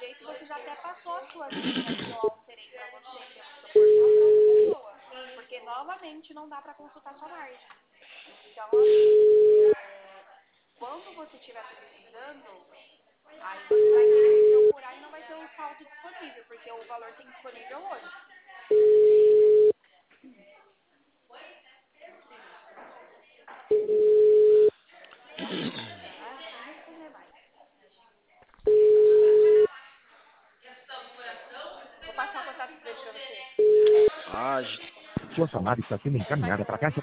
jeito você já até passou a sua senha que eu alterei para você pelo seu portal para outra pessoa. Porque novamente não dá para consultar sua margem. Então, assim, quando você estiver precisando, aí você vai ter que procurar e não vai ter o saldo disponível, porque o valor tem disponível hoje. Vou passar o contato dele para você. Ah, Sua chamada está sendo encaminhada para a caixa